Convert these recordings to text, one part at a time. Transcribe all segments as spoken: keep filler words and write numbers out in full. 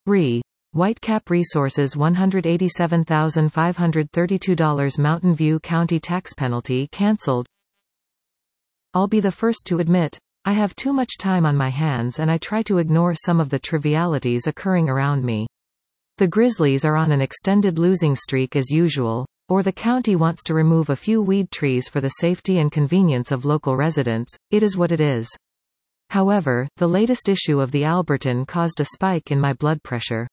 Re. Whitecap Resources one hundred eighty-seven thousand five hundred thirty-two dollars Mountain View County tax penalty cancelled. I'll be the first to admit, I have too much time on my hands and I try to ignore some of the trivialities occurring around me. The Grizzlies are on an extended losing streak as usual, or the county wants to remove a few weed trees for the safety and convenience of local residents. It is what it is. However, the latest issue of the Albertan caused a spike in my blood pressure.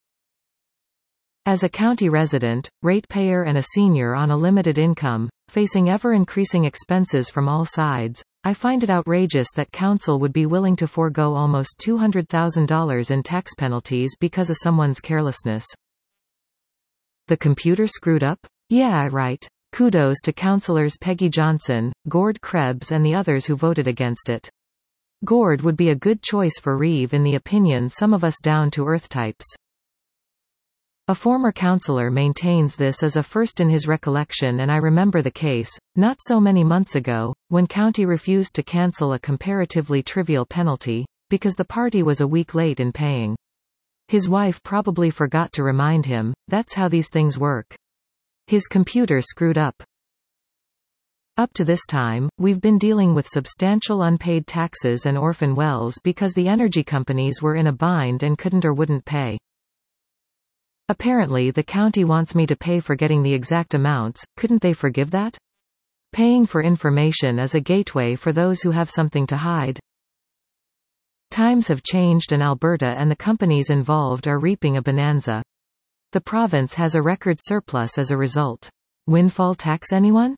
As a county resident, ratepayer and a senior on a limited income, facing ever-increasing expenses from all sides, I find it outrageous that council would be willing to forego almost two hundred thousand dollars in tax penalties because of someone's carelessness. The computer screwed up? Yeah, right. Kudos to councillors Peggy Johnson, Gord Krebs and the others who voted against it. Gord would be a good choice for Reeve in the opinion some of us down-to-earth types. A former councillor maintains this as a first in his recollection, and I remember the case, not so many months ago, when county refused to cancel a comparatively trivial penalty, because the party was a week late in paying. His wife probably forgot to remind him. That's how these things work. His computer screwed up. Up to this time, we've been dealing with substantial unpaid taxes and orphan wells because the energy companies were in a bind and couldn't or wouldn't pay. Apparently the county wants me to pay for getting the exact amounts. Couldn't they forgive that? Paying for information is a gateway for those who have something to hide. Times have changed and Alberta and the companies involved are reaping a bonanza. The province has a record surplus as a result. Windfall tax anyone?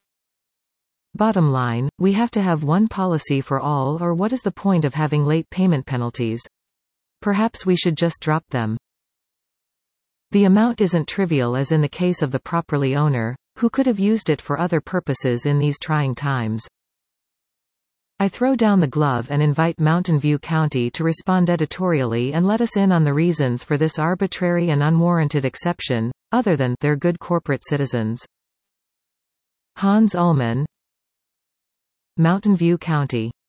Bottom line, we have to have one policy for all, or what is the point of having late payment penalties? Perhaps we should just drop them. The amount isn't trivial as in the case of the property owner, who could have used it for other purposes in these trying times. I throw down the glove and invite Mountain View County to respond editorially and let us in on the reasons for this arbitrary and unwarranted exception, other than they're good corporate citizens. Hans Ullman, Mountain View County.